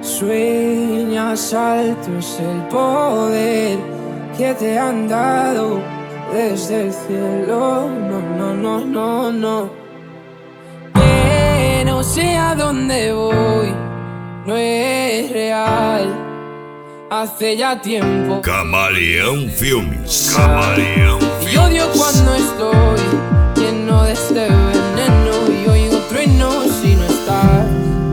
Sueñas alto, es el poder que te han dado desde el cielo. No. Que no sé a dónde voy, no es real. Hace ya tiempo. Camaleão Filmes. Y odio cuando estoy lleno de este veneno y oigo truenos y no estás.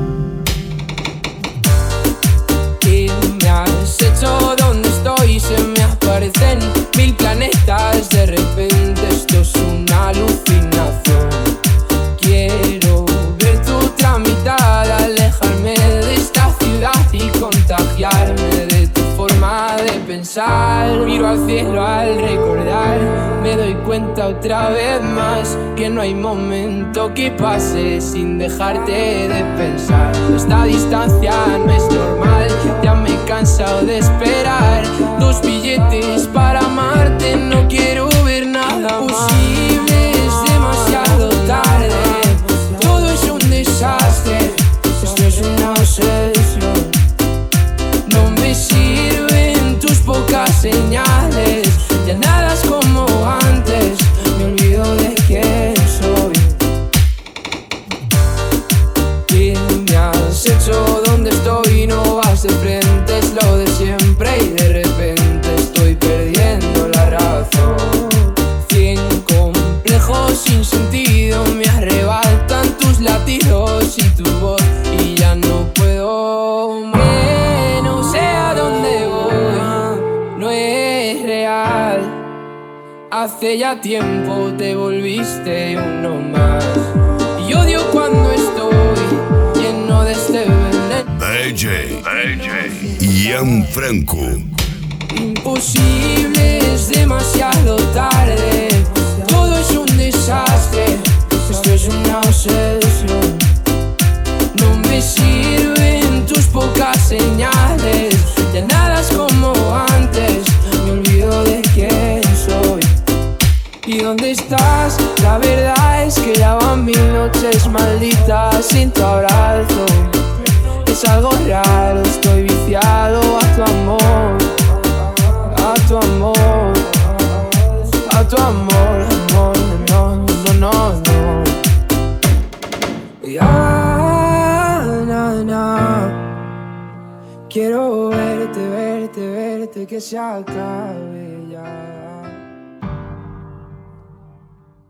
¿Qué me has hecho? ¿Dónde estoy? Se me aparecen mil planetas. De repente esto es una alucinación. Quiero ver tu tramitada, alejarme de esta ciudad y contagiarme de tu forma de pensar. Miro al cielo al recordar, me doy cuenta otra vez más que no hay momento que pase sin dejarte de pensar. Esta distancia no es normal, ya me he cansado de esperar. 2 billetes para amarte, no quiero ver nada posible, es demasiado tarde. Todo es un desastre, esto es una obsesión. No me sirven tus pocas señales, ya nada es como antes, me olvido de quién soy. ¿Qué me has hecho? ¿Dónde estoy? No vas de frente, es lo de siempre y de repente estoy perdiendo la razón. 100 complejos sin sentido me arrebatan tus latidos y tu voz y ya no puedo más. Que no sé a dónde voy, no es real. Hace ya tiempo te volviste uno más. Y odio cuando estoy lleno de este veneno. DJ Ian Franco. Imposible, es demasiado tarde. Todo es un desastre, esto es una obsesión. No me sirven tus pocas señales, ya nada es como antes, me olvido de quién soy. ¿Y dónde estás? La verdad es que ya van 1000 noches malditas sin tu abrazo. Es algo raro, estoy viciado a tu amor, a tu amor, a tu amor, amor, no. Ya, no. Quiero verte, que se acabe.